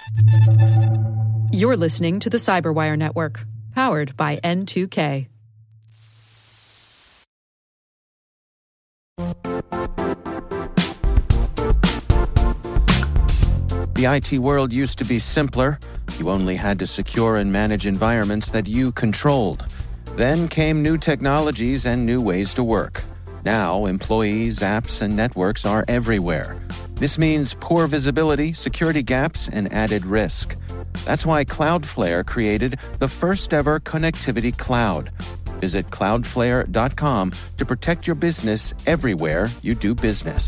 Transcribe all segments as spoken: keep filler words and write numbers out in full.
You're listening to the Cyberwire Network, powered by N two K. The I T world used to be simpler. You only had to secure and manage environments that you controlled. Then came new technologies and new ways to work. Now, employees, apps, and networks are everywhere. This means poor visibility, security gaps, and added risk. That's why Cloudflare created the first-ever connectivity cloud. Visit cloudflare dot com to protect your business everywhere you do business.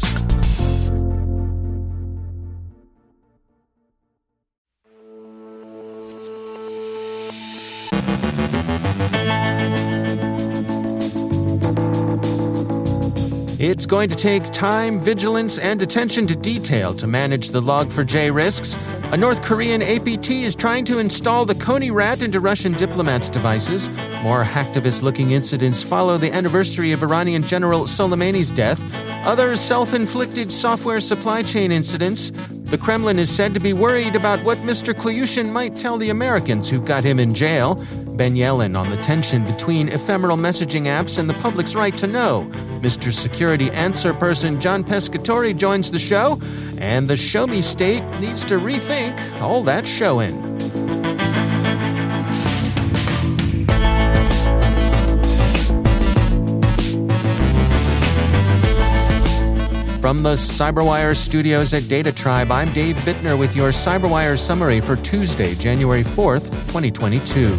It's going to take time, vigilance, and attention to detail to manage the log four j risks. A North Korean A P T is trying to install the Coney rat into Russian diplomats' devices. More hacktivist-looking incidents follow the anniversary of Iranian General Soleimani's death. Other self-inflicted software supply chain incidents. The Kremlin is said to be worried about what Mister Klyushin might tell the Americans who got him in jail. Ben Yellen on the tension between ephemeral messaging apps and the public's right to know. Mister Security Answer Person John Pescatori joins the show, and the Show Me State needs to rethink all that showing. From the Cyberwire studios at Data Tribe, I'm Dave Bittner with your Cyberwire summary for Tuesday, January fourth, twenty twenty-two.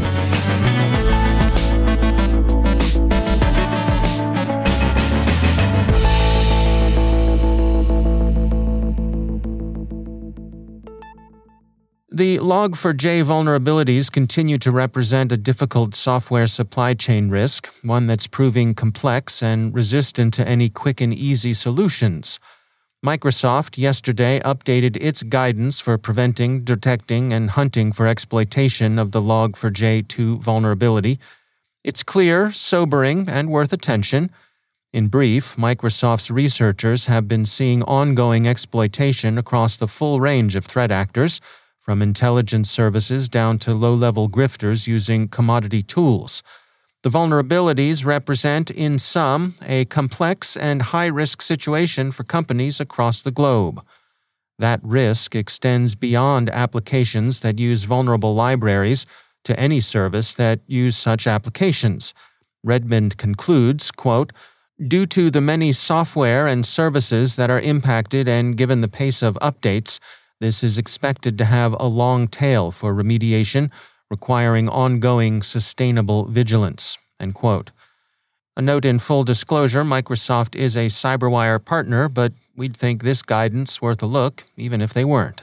The log four j vulnerabilities continue to represent a difficult software supply chain risk, one that's proving complex and resistant to any quick and easy solutions. Microsoft yesterday updated its guidance for preventing, detecting, and hunting for exploitation of the log four j two vulnerability. It's clear, sobering, and worth attention. In brief, Microsoft's researchers have been seeing ongoing exploitation across the full range of threat actors, from intelligence services down to low-level grifters using commodity tools. The vulnerabilities represent, in sum, a complex and high-risk situation for companies across the globe. That risk extends beyond applications that use vulnerable libraries to any service that use such applications. Redmond concludes, quote, "Due to the many software and services that are impacted and given the pace of updates, this is expected to have a long tail for remediation, requiring ongoing, sustainable vigilance." End quote. A note in full disclosure, Microsoft is a Cyberwire partner, but we'd think this guidance worth a look, even if they weren't.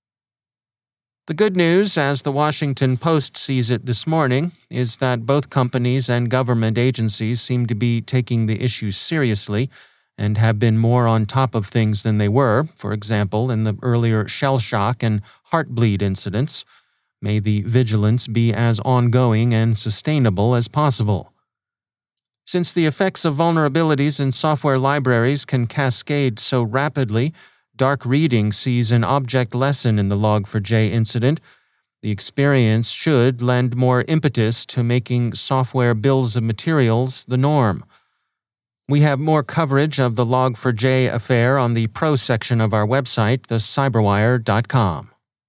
The good news, as the Washington Post sees it this morning, is that both companies and government agencies seem to be taking the issue seriously and have been more on top of things than they were, for example, in the earlier shell shock and heartbleed incidents. May the vigilance be as ongoing and sustainable as possible. Since the effects of vulnerabilities in software libraries can cascade so rapidly, Dark Reading sees an object lesson in the log four j incident. The experience should lend more impetus to making software bills of materials the norm. We have more coverage of the log four j affair on the pro section of our website, the cyberwire dot com.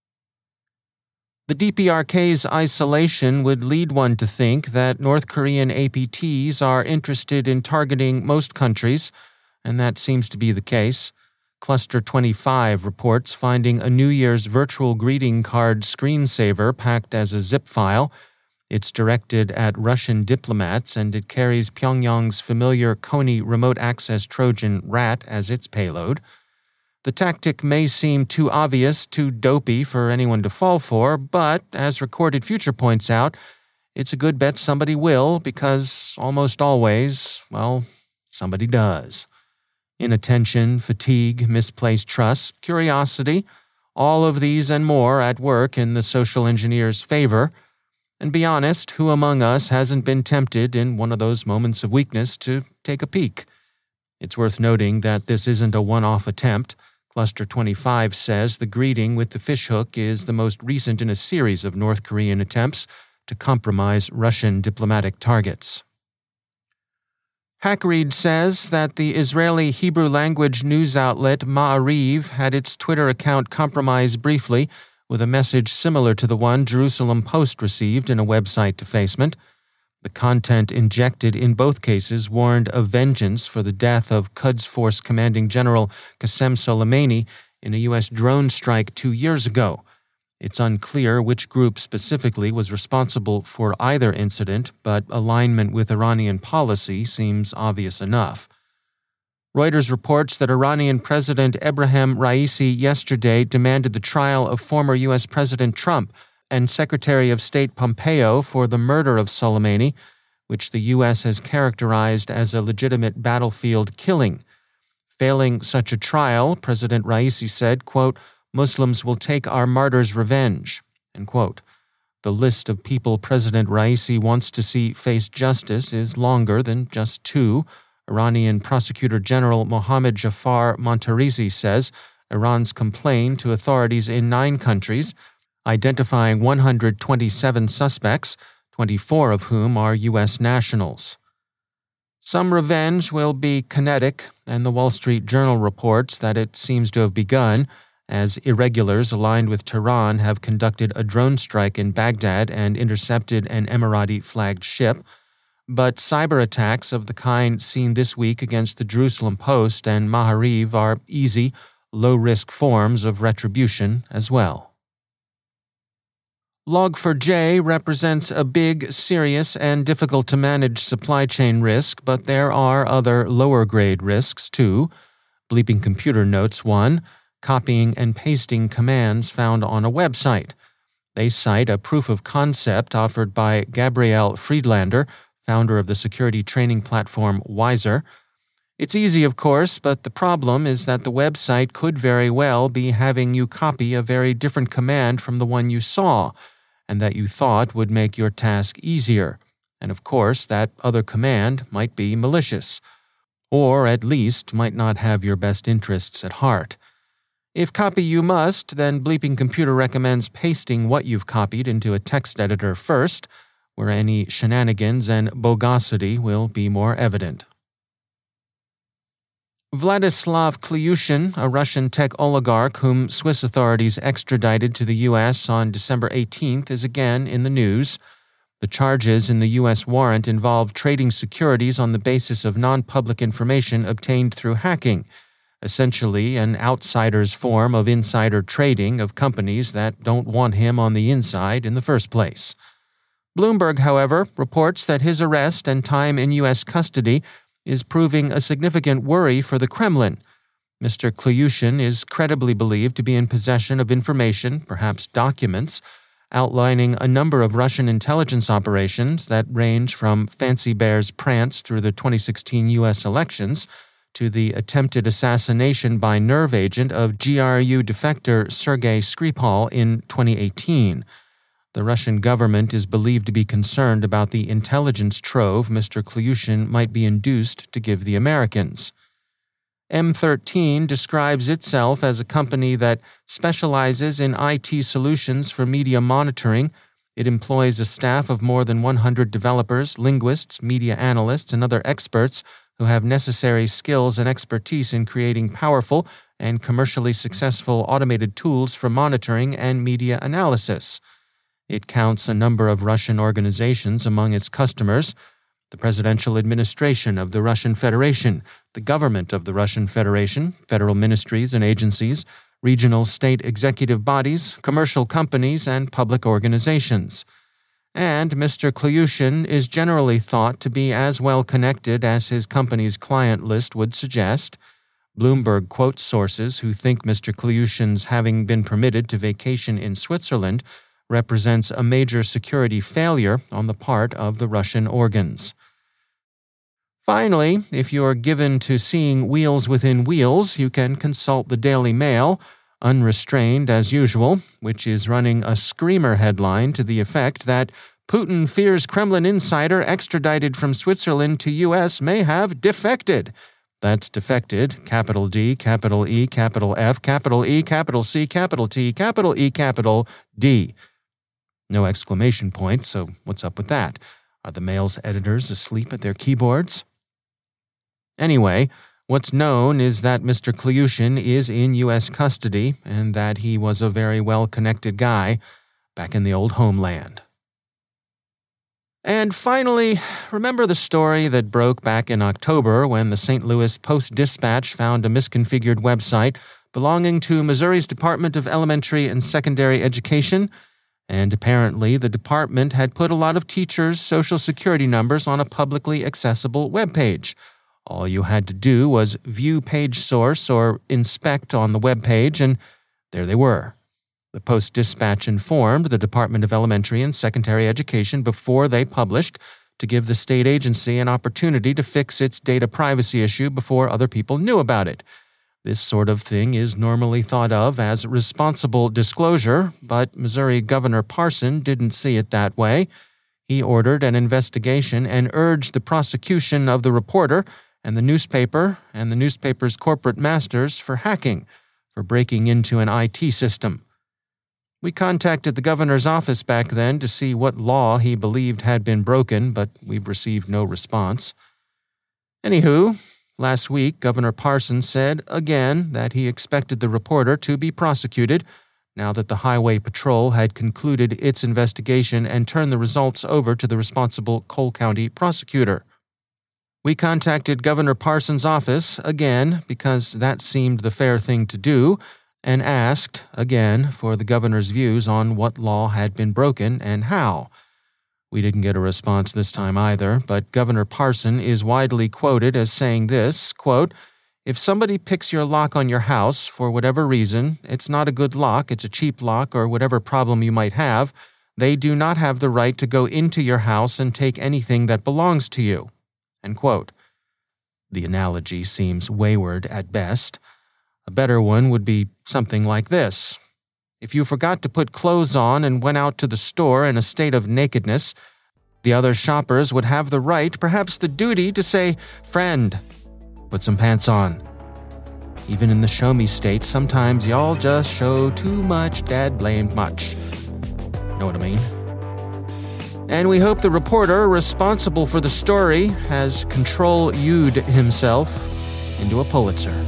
The D P R K's isolation would lead one to think that North Korean A P Ts are interested in targeting most countries, and that seems to be the case. Cluster twenty-five reports finding a New Year's virtual greeting card screensaver packed as a zip file. It's directed at Russian diplomats, and it carries Pyongyang's familiar Coney remote access Trojan rat as its payload. The tactic may seem too obvious, too dopey for anyone to fall for, but, as Recorded Future points out, it's a good bet somebody will, because almost always, well, somebody does. Inattention, fatigue, misplaced trust, curiosity, all of these and more at work in the social engineer's favor. And be honest, who among us hasn't been tempted in one of those moments of weakness to take a peek? It's worth noting that this isn't a one-off attempt. Cluster twenty-five says the greeting with the fishhook is the most recent in a series of North Korean attempts to compromise Russian diplomatic targets. Hackread says that the Israeli Hebrew-language news outlet Ma'ariv had its Twitter account compromised briefly with a message similar to the one Jerusalem Post received in a website defacement. The content injected in both cases warned of vengeance for the death of Quds Force Commanding General Qasem Soleimani in a U S drone strike two years ago. It's unclear which group specifically was responsible for either incident, but alignment with Iranian policy seems obvious enough. Reuters reports that Iranian President Ebrahim Raisi yesterday demanded the trial of former U S President Trump and Secretary of State Pompeo for the murder of Soleimani, which the U S has characterized as a legitimate battlefield killing. Failing such a trial, President Raisi said, quote, "Muslims will take our martyrs' revenge," end quote. The list of people President Raisi wants to see face justice is longer than just two. Iranian Prosecutor General Mohammad Jafar Montarizi says Iran's complained to authorities in nine countries, identifying one hundred twenty-seven suspects, twenty-four of whom are U S nationals. Some revenge will be kinetic, and the Wall Street Journal reports that it seems to have begun, as irregulars aligned with Tehran have conducted a drone strike in Baghdad and intercepted an Emirati-flagged ship. But cyber attacks of the kind seen this week against the Jerusalem Post and Ma'ariv are easy, low-risk forms of retribution as well. log four j represents a big, serious, and difficult-to-manage supply chain risk, but there are other lower-grade risks, too. Bleeping Computer notes one, copying and pasting commands found on a website. They cite a proof of concept offered by Gabrielle Friedlander, founder of the security training platform Wiser. It's easy, of course, but the problem is that the website could very well be having you copy a very different command from the one you saw, and that you thought would make your task easier. And of course, that other command might be malicious, or at least might not have your best interests at heart. If copy you must, then Bleeping Computer recommends pasting what you've copied into a text editor first, where any shenanigans and bogosity will be more evident. Vladislav Klyushin, a Russian tech oligarch whom Swiss authorities extradited to the U S on December eighteenth, is again in the news. The charges in the U S warrant involve trading securities on the basis of non-public information obtained through hacking, essentially an outsider's form of insider trading of companies that don't want him on the inside in the first place. Bloomberg, however, reports that his arrest and time in U S custody is proving a significant worry for the Kremlin. Mister Klyushin is credibly believed to be in possession of information, perhaps documents, outlining a number of Russian intelligence operations that range from Fancy Bear's prance through the twenty sixteen U S elections to the attempted assassination by nerve agent of G R U defector Sergei Skripal in twenty eighteen. The Russian government is believed to be concerned about the intelligence trove Mister Klyushin might be induced to give the Americans. M thirteen describes itself as a company that specializes in I T solutions for media monitoring. It employs a staff of more than one hundred developers, linguists, media analysts, and other experts who have necessary skills and expertise in creating powerful and commercially successful automated tools for monitoring and media analysis. It counts a number of Russian organizations among its customers: the Presidential Administration of the Russian Federation, the Government of the Russian Federation, federal ministries and agencies, regional state executive bodies, commercial companies, and public organizations. And Mister Klyushin is generally thought to be as well connected as his company's client list would suggest. Bloomberg quotes sources who think Mister Klyushin's having been permitted to vacation in Switzerland represents a major security failure on the part of the Russian organs. Finally, if you are given to seeing wheels within wheels, you can consult the Daily Mail, unrestrained as usual, which is running a screamer headline to the effect that Putin fears Kremlin insider extradited from Switzerland to U S may have defected. That's defected, capital D, capital E, capital F, capital E, capital C, capital T, capital E, capital D. No exclamation point, so what's up with that? Are the Mail's editors asleep at their keyboards? Anyway, what's known is that Mister Klyushin is in U S custody and that he was a very well-connected guy back in the old homeland. And finally, remember the story that broke back in October when the Saint Louis Post-Dispatch found a misconfigured website belonging to Missouri's Department of Elementary and Secondary Education, and apparently the department had put a lot of teachers' Social Security numbers on a publicly accessible webpage. All you had to do was view page source or inspect on the webpage, and there they were. The Post-Dispatch informed the Department of Elementary and Secondary Education before they published to give the state agency an opportunity to fix its data privacy issue before other people knew about it. This sort of thing is normally thought of as responsible disclosure, but Missouri Governor Parson didn't see it that way. He ordered an investigation and urged the prosecution of the reporter and the newspaper and the newspaper's corporate masters for hacking, for breaking into an I T system. We contacted the governor's office back then to see what law he believed had been broken, but we've received no response. Anywho, last week, Governor Parson said again that he expected the reporter to be prosecuted now that the Highway Patrol had concluded its investigation and turned the results over to the responsible Cole County prosecutor. We contacted Governor Parson's office again because that seemed the fair thing to do, and asked, again, for the governor's views on what law had been broken and how. We didn't get a response this time either, but Governor Parson is widely quoted as saying this, quote, "If somebody picks your lock on your house for whatever reason, it's not a good lock, it's a cheap lock, or whatever problem you might have, they do not have the right to go into your house and take anything that belongs to you." End quote. The analogy seems wayward at best. A better one would be something like this. If you forgot to put clothes on and went out to the store in a state of nakedness, the other shoppers would have the right, perhaps the duty, to say, "Friend, put some pants on." Even in the show-me state, sometimes y'all just show too much dad-blamed much. Know what I mean? And we hope the reporter responsible for the story has control-U'd himself into a Pulitzer.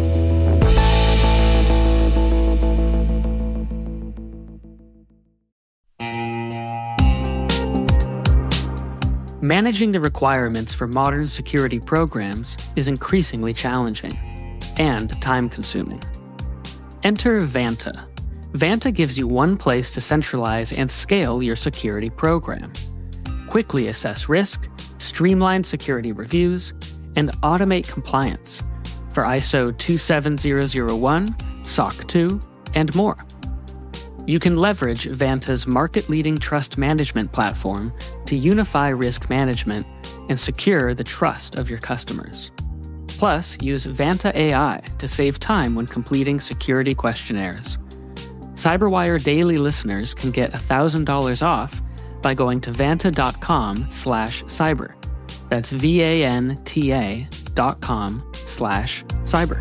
Managing the requirements for modern security programs is increasingly challenging and time-consuming. Enter Vanta. Vanta gives you one place to centralize and scale your security program. Quickly assess risk, streamline security reviews, and automate compliance for I S O two seven zero zero one, S O C two, and more. You can leverage Vanta's market-leading trust management platform to unify risk management and secure the trust of your customers. Plus, use Vanta A I to save time when completing security questionnaires. CyberWire Daily listeners can get one thousand dollars off by going to vanta.com slash cyber. That's V-A-N-T-A dot com slash cyber.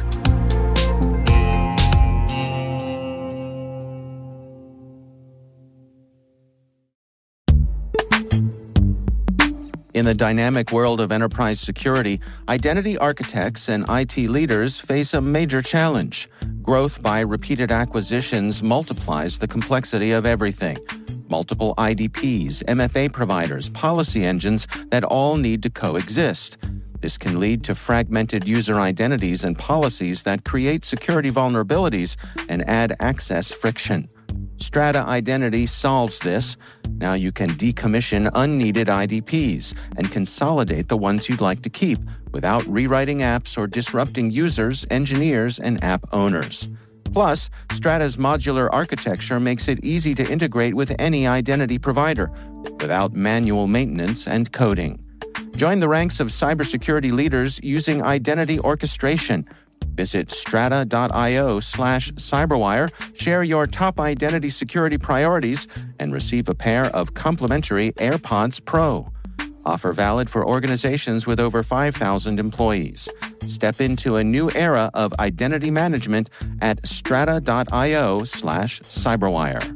In the dynamic world of enterprise security, identity architects and I T leaders face a major challenge. Growth by repeated acquisitions multiplies the complexity of everything. Multiple I D Ps, M F A providers, policy engines that all need to coexist. This can lead to fragmented user identities and policies that create security vulnerabilities and add access friction. Strata Identity solves this. Now you can decommission unneeded I D Ps and consolidate the ones you'd like to keep without rewriting apps or disrupting users, engineers, and app owners. Plus, Strata's modular architecture makes it easy to integrate with any identity provider without manual maintenance and coding. Join the ranks of cybersecurity leaders using identity orchestration. Visit strata.io slash cyberwire, share your top identity security priorities, and receive a pair of complimentary AirPods Pro. Offer valid for organizations with over five thousand employees. Step into a new era of identity management at strata.io slash cyberwire.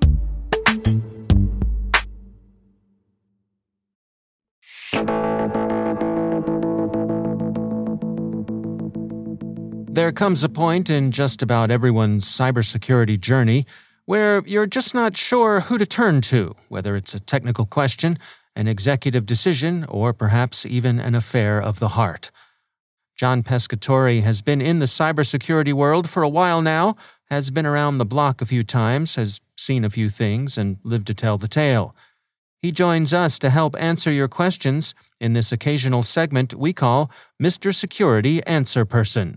There comes a point in just about everyone's cybersecurity journey where you're just not sure who to turn to, whether it's a technical question, an executive decision, or perhaps even an affair of the heart. John Pescatore has been in the cybersecurity world for a while now, has been around the block a few times, has seen a few things, and lived to tell the tale. He joins us to help answer your questions in this occasional segment we call Mister Security Answer Person.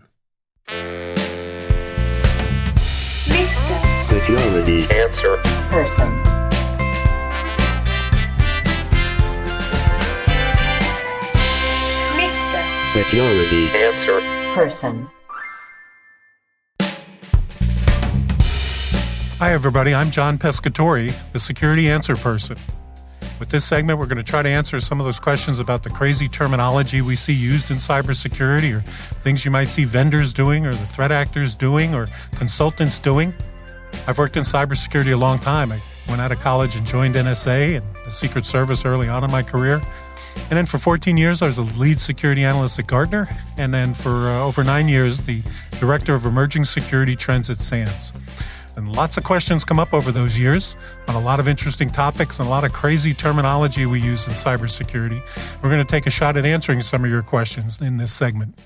Mister Security Answer Person. Mister Security Answer Person. Hi, everybody. I'm John Pescatore, the Security Answer Person. With this segment, we're going to try to answer some of those questions about the crazy terminology we see used in cybersecurity, or things you might see vendors doing, or the threat actors doing, or consultants doing. I've worked in cybersecurity a long time. I went out of college and joined N S A and the Secret Service early on in my career. And then for fourteen years, I was a lead security analyst at Gartner. And then for uh, over nine years, the director of emerging security trends at SANS. And lots of questions come up over those years on a lot of interesting topics and a lot of crazy terminology we use in cybersecurity. We're going to take a shot at answering some of your questions in this segment.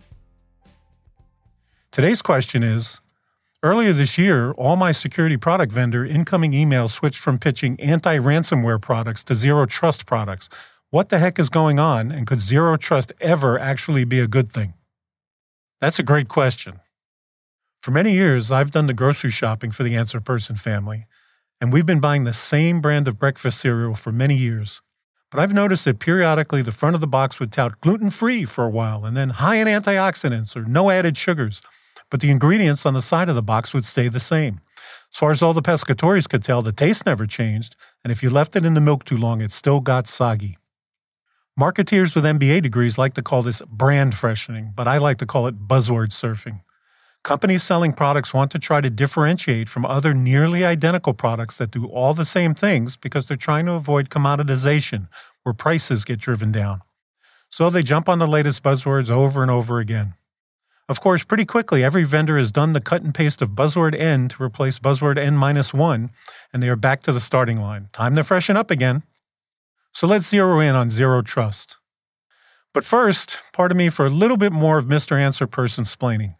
Today's question is, earlier this year, all my security product vendor incoming emails switched from pitching anti-ransomware products to zero trust products. What the heck is going on, and could zero trust ever actually be a good thing? That's a great question. For many years, I've done the grocery shopping for the Answer Person family, and we've been buying the same brand of breakfast cereal for many years. But I've noticed that periodically the front of the box would tout gluten-free for a while, and then high in antioxidants or no added sugars. But the ingredients on the side of the box would stay the same. As far as all the Pescatores could tell, the taste never changed, and if you left it in the milk too long, it still got soggy. Marketeers with M B A degrees like to call this brand freshening, but I like to call it buzzword surfing. Companies selling products want to try to differentiate from other nearly identical products that do all the same things because they're trying to avoid commoditization, where prices get driven down. So they jump on the latest buzzwords over and over again. Of course, pretty quickly, every vendor has done the cut and paste of buzzword N to replace buzzword N minus one, and they are back to the starting line. Time to freshen up again. So let's zero in on zero trust. But first, pardon me for a little bit more of Mister Answer Person-splaining.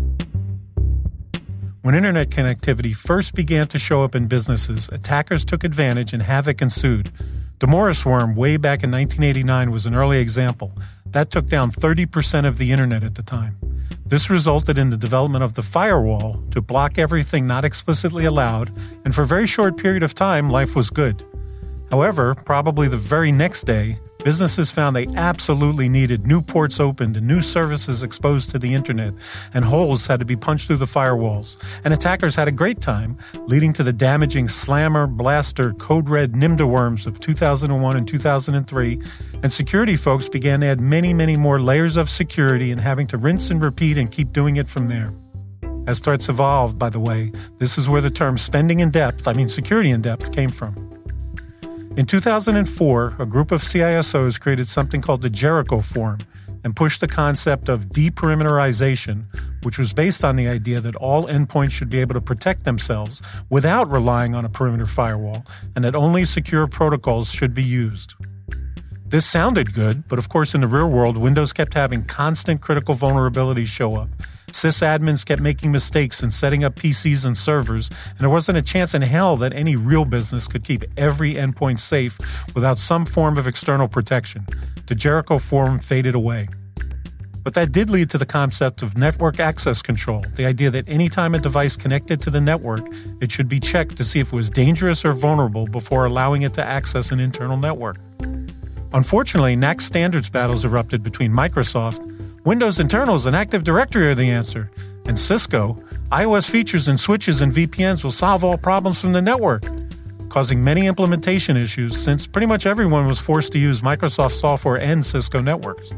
When internet connectivity first began to show up in businesses, attackers took advantage and havoc ensued. The Morris worm way back in nineteen eighty-nine was an early example. That took down thirty percent of the internet at the time. This resulted in the development of the firewall to block everything not explicitly allowed, and for a very short period of time, life was good. However, probably the very next day, businesses found they absolutely needed new ports opened and new services exposed to the internet, and holes had to be punched through the firewalls. And attackers had a great time, leading to the damaging Slammer, Blaster, Code Red, Nimda worms of two thousand one and two thousand three, and security folks began to add many, many more layers of security and having to rinse and repeat and keep doing it from there. As threats evolved, by the way, this is where the term spending in depth, I mean security in depth, came from. In two thousand four, a group of C I S Os created something called the Jericho Forum and pushed the concept of deperimeterization, which was based on the idea that all endpoints should be able to protect themselves without relying on a perimeter firewall, and that only secure protocols should be used. This sounded good, but of course in the real world, Windows kept having constant critical vulnerabilities show up. Sysadmins kept making mistakes in setting up P Cs and servers, and there wasn't a chance in hell that any real business could keep every endpoint safe without some form of external protection. The Jericho Forum faded away. But that did lead to the concept of network access control, the idea that any time a device connected to the network, it should be checked to see if it was dangerous or vulnerable before allowing it to access an internal network. Unfortunately, N A C standards battles erupted between Microsoft, Windows internals and Active Directory are the answer, and Cisco, iOS features and switches and V P Ns will solve all problems from the network. causing many implementation issues since pretty much everyone was forced to use Microsoft software and Cisco networks.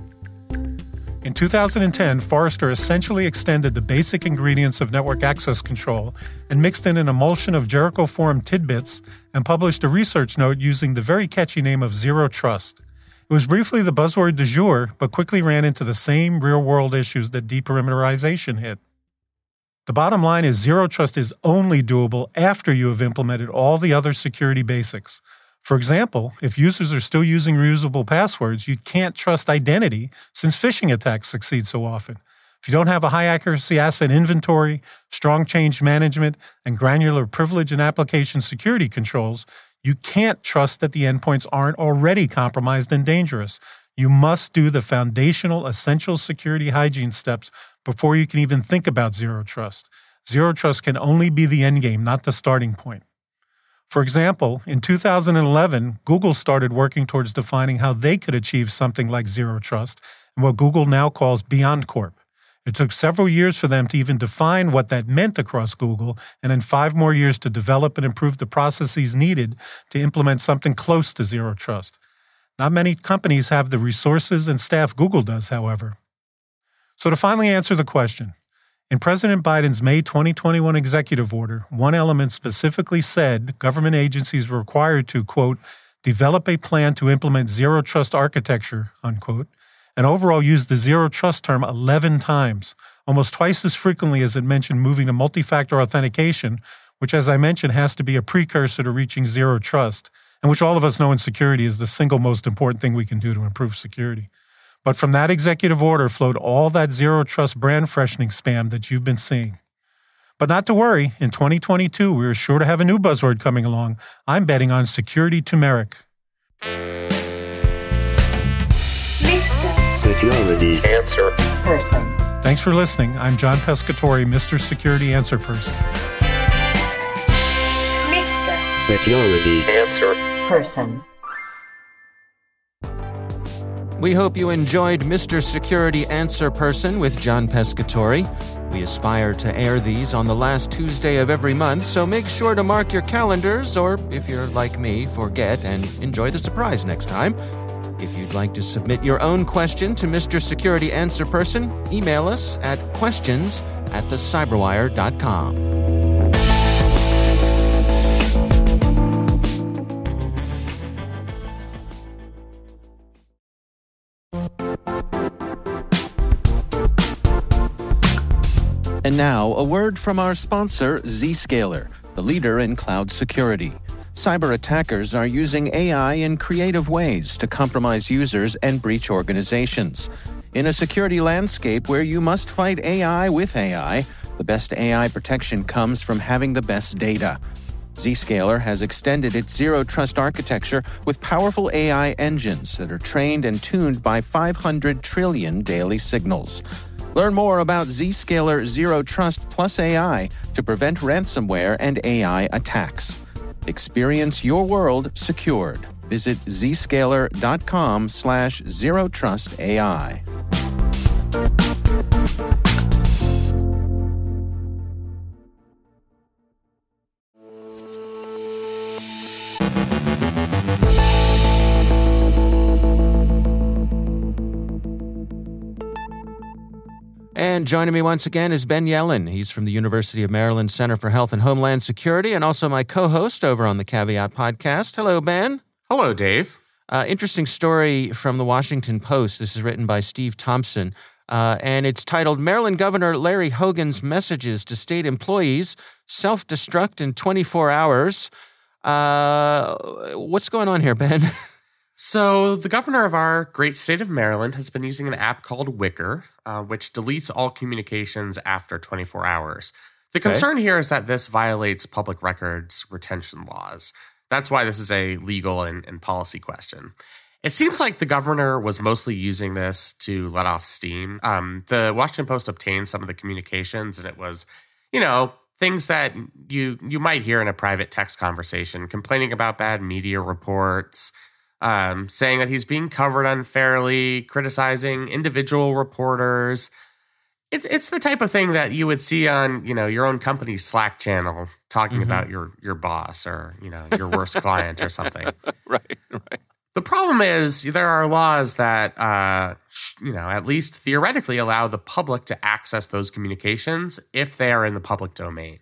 In two thousand ten, Forrester essentially extended the basic ingredients of network access control and mixed in an emulsion of Jericho Forum tidbits and published a research note using the very catchy name of Zero Trust. It was briefly the buzzword du jour, but quickly ran into the same real-world issues that deperimeterization hit. The bottom line is Zero Trust is only doable after you have implemented all the other security basics. For example, if users are still using reusable passwords, you can't trust identity since phishing attacks succeed so often. If you don't have a high-accuracy asset inventory, strong change management, and granular privilege and application security controls, you can't trust that the endpoints aren't already compromised and dangerous. You must do the foundational essential security hygiene steps before you can even think about Zero Trust. Zero Trust can only be the endgame, not the starting point. For example, in two thousand eleven, Google started working towards defining how they could achieve something like Zero Trust in what Google now calls BeyondCorp. It took several years for them to even define what that meant across Google, and then five more years to develop and improve the processes needed to implement something close to Zero Trust. Not many companies have the resources and staff Google does, however. So to finally answer the question, in President Biden's May twenty twenty-one executive order, one element specifically said government agencies were required to, quote, develop a plan to implement Zero Trust architecture, unquote, and overall used the Zero Trust term eleven times, almost twice as frequently as it mentioned moving to multi-factor authentication, which, as I mentioned, has to be a precursor to reaching Zero Trust, and which all of us know in security is the single most important thing we can do to improve security. But from that executive order flowed all that Zero Trust brand freshening spam that you've been seeing. But not to worry, in twenty twenty-two, we're sure to have a new buzzword coming along. I'm betting on security turmeric. Mister Security Answer Person. Thanks for listening. I'm John Pescatori, Mister Security Answer Person. Mister Security Answer Person. We hope you enjoyed Mister Security Answer Person with John Pescatori. We aspire to air these on the last Tuesday of every month, so make sure to mark your calendars, or if you're like me, forget and enjoy the surprise next time. If you'd like to submit your own question to Mister Security Answer Person, email us at questions at the cyberwire dot com. And now, a word from our sponsor, Zscaler, the leader in cloud security. Cyber attackers are using A I in creative ways to compromise users and breach organizations. In a security landscape where you must fight A I with A I, the best A I protection comes from having the best data. Zscaler has extended its Zero Trust architecture with powerful A I engines that are trained and tuned by five hundred trillion daily signals. Learn more about Zscaler Zero Trust plus A I to prevent ransomware and A I attacks. Experience your world secured. Visit zscaler.com slash zero trust AI. And joining me once again is Ben Yelin. He's from the University of Maryland Center for Health and Homeland Security and also my co-host over on the Caveat podcast. Hello, Ben. Hello, Dave. Uh, interesting story from the Washington Post. This is written by Steve Thompson, uh, and it's titled, Maryland Governor Larry Hogan's Messages to State Employees Self-Destruct in twenty-four hours. Uh, what's going on here, Ben? So the governor of our great state of Maryland has been using an app called Wicker, uh, which deletes all communications after twenty-four hours. The concern okay. here is that this violates public records retention laws. That's why this is a legal and, and policy question. It seems like the governor was mostly using this to let off steam. Um, the Washington Post obtained some of the communications, and it was, you know, things that you you might hear in a private text conversation, complaining about bad media reports, Um, saying that he's being covered unfairly, criticizing individual reporters. It's it's the type of thing that you would see on, you know, your own company's Slack channel talking Mm-hmm. about your your boss or, you know, your worst client or something. Right, right. The problem is there are laws that, uh, sh- you know, at least theoretically allow the public to access those communications if they are in the public domain.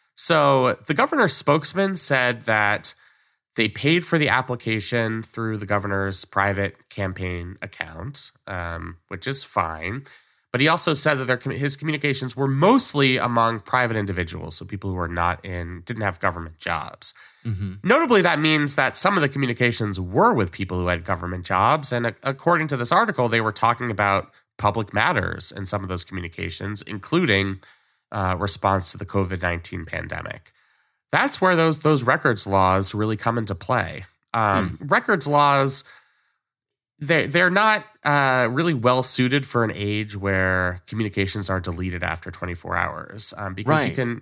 So the governor's spokesman said that they paid for the application through the governor's private campaign account, um, which is fine. But he also said that their, his communications were mostly among private individuals, so people who are not in, didn't have government jobs. Mm-hmm. Notably, that means that some of the communications were with people who had government jobs. And according to this article, they were talking about public matters in some of those communications, including uh, response to the covid nineteen pandemic. That's where those those records laws really come into play. Um, hmm. Records laws, they're, they're not uh, really well suited for an age where communications are deleted after twenty-four hours um, because right. you can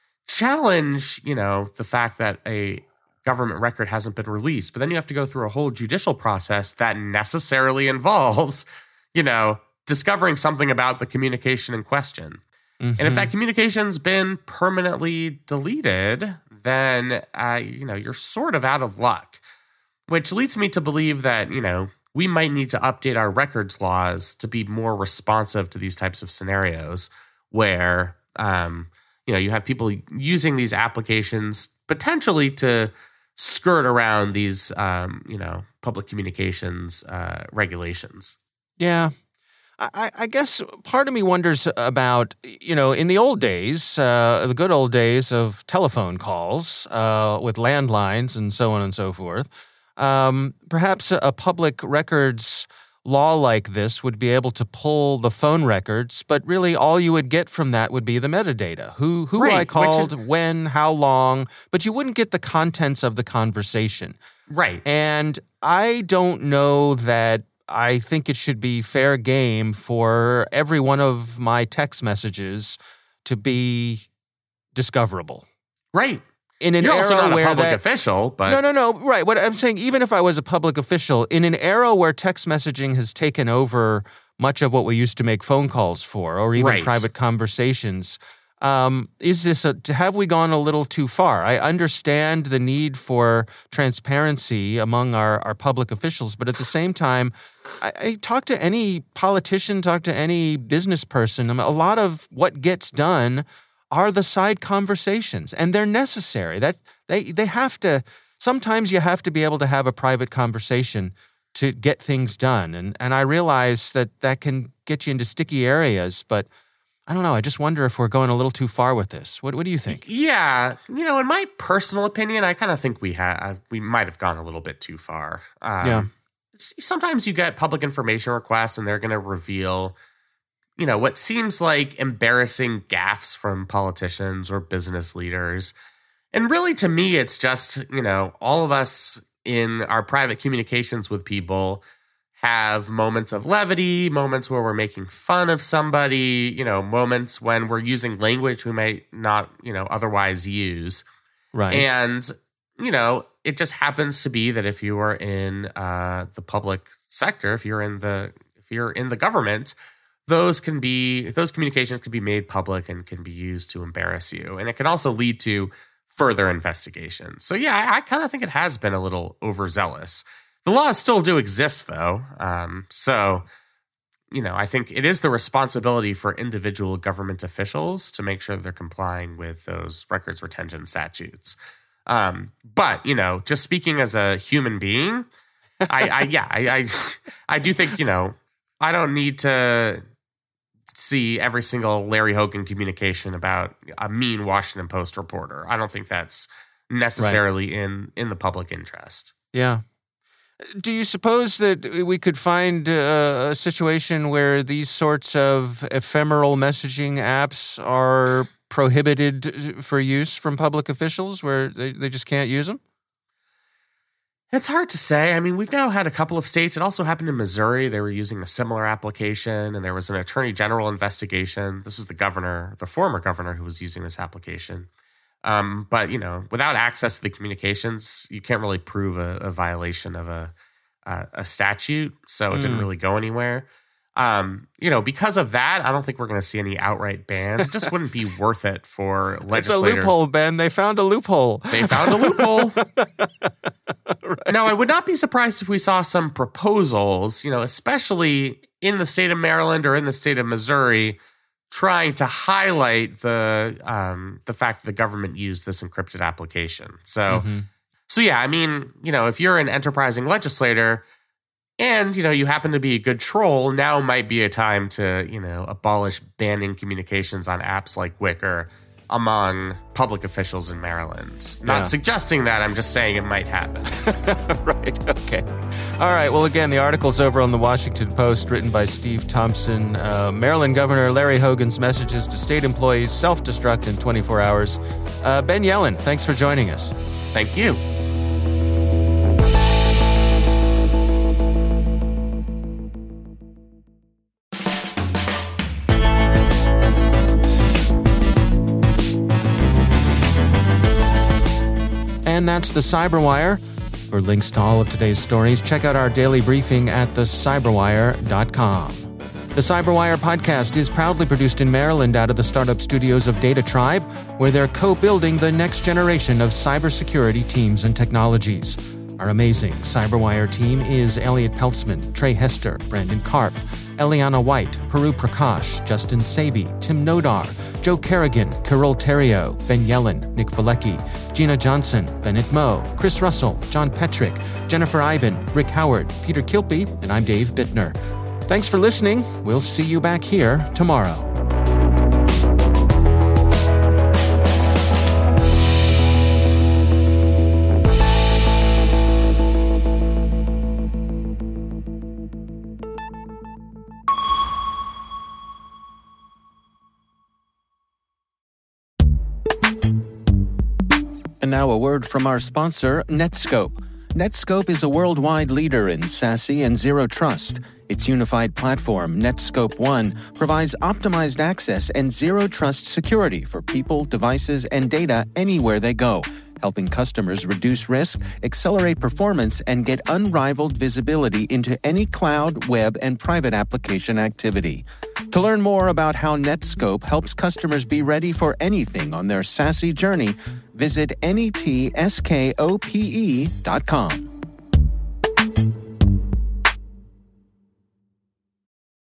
challenge, you know, the fact that a government record hasn't been released, but then you have to go through a whole judicial process that necessarily involves, you know, discovering something about the communication in question. Mm-hmm. And if that communication's been permanently deleted, then, uh, you know, you're sort of out of luck, which leads me to believe that, you know, we might need to update our records laws to be more responsive to these types of scenarios where, um, you know, you have people using these applications potentially to skirt around these, um, you know, public communications uh, regulations. Yeah. I, I guess part of me wonders about, you know, in the old days, uh, the good old days of telephone calls uh, with landlines and so on and so forth, um, perhaps a, a public records law like this would be able to pull the phone records, but really all you would get from that would be the metadata. Who who right, I called, is, when, how long, but you wouldn't get the contents of the conversation. Right. And I don't know that I think it should be fair game for every one of my text messages to be discoverable. Right. In an You're era also not where a public that, official, but no, no, no. Right. What I'm saying, even if I was a public official, in an era where text messaging has taken over much of what we used to make phone calls for, or even right. private conversations, um, is this a, have we gone a little too far? I understand the need for transparency among our, our public officials, but at the same time, I, I talk to any politician, talk to any business person. I mean, a lot of what gets done are the side conversations, and they're necessary. That they they have to. Sometimes you have to be able to have a private conversation to get things done, and and I realize that that can get you into sticky areas. But I don't know. I just wonder if we're going a little too far with this. What what do you think? Yeah, you know, in my personal opinion, I kind of think we have we might have gone a little bit too far. Um, yeah. Sometimes you get public information requests, and they're going to reveal, you know, what seems like embarrassing gaffes from politicians or business leaders. And really, to me, it's just, you know, all of us in our private communications with people have moments of levity, moments where we're making fun of somebody, you know, moments when we're using language we might not, you know, otherwise use. Right. And, you know, it just happens to be that if you are in uh, the public sector, if you're in the if you're in the government, those can be those communications can be made public and can be used to embarrass you. And it can also lead to further investigation. So yeah, I, I kind of think it has been a little overzealous. The laws still do exist though. Um, so, you know, I think it is the responsibility for individual government officials to make sure they're complying with those records retention statutes. Um, but, you know, just speaking as a human being, I, I yeah, I, I I do think, you know, I don't need to see every single Larry Hogan communication about a mean Washington Post reporter. I don't think that's necessarily right. in, in the public interest. Yeah. Do you suppose that we could find a, a situation where these sorts of ephemeral messaging apps are prohibited for use from public officials, where they, they just can't use them? It's hard to say. I mean, we've now had a couple of states. It also happened in Missouri. They were using a similar application, and there was an attorney general investigation. This was the governor, the former governor, who was using this application. Um, but, you know, without access to the communications, you can't really prove a, a violation of a, a, a statute. So it mm. didn't really go anywhere. Um, you know, because of that, I don't think we're going to see any outright bans. It just wouldn't be worth it for legislators. It's a loophole, Ben. They found a loophole. They found a loophole. Right. Now, I would not be surprised if we saw some proposals, you know, especially in the state of Maryland or in the state of Missouri, trying to highlight the um, the fact that the government used this encrypted application. So, mm-hmm. so yeah, I mean, you know, if you're an enterprising legislator and, you know, you happen to be a good troll, now might be a time to, you know, abolish banning communications on apps like Wickr among public officials in Maryland. Not yeah. suggesting that, I'm just saying it might happen. Right, okay. All right, well, again, the article's over on the Washington Post, written by Steve Thompson. Uh, Maryland Governor Larry Hogan's messages to state employees self-destruct in twenty-four hours. Uh, Ben Yelin, thanks for joining us. Thank you. And that's the Cyberwire. For links to all of today's stories, check out our daily briefing at the cyberwire dot com. The Cyberwire podcast is proudly produced in Maryland out of the startup studios of Data Tribe, where they're co-building the next generation of cybersecurity teams and technologies. Our amazing Cyberwire team is Elliot Peltzman, Trey Hester, Brandon Karp, Eliana White, Peru Prakash, Justin Sabi, Tim Nodar, Joe Kerrigan, Carol Terrio, Ben Yelin, Nick Valecki, Gina Johnson, Bennett Moe, Chris Russell, John Petrick, Jennifer Iben, Rick Howard, Peter Kilpie, and I'm Dave Bittner. Thanks for listening. We'll see you back here tomorrow. And now a word from our sponsor, Netskope. Netskope is a worldwide leader in SASE and Zero Trust. Its unified platform, Netskope One, provides optimized access and Zero Trust security for people, devices, and data anywhere they go, helping customers reduce risk, accelerate performance, and get unrivaled visibility into any cloud, web, and private application activity. To learn more about how Netskope helps customers be ready for anything on their SASE journey, visit netskope dot com.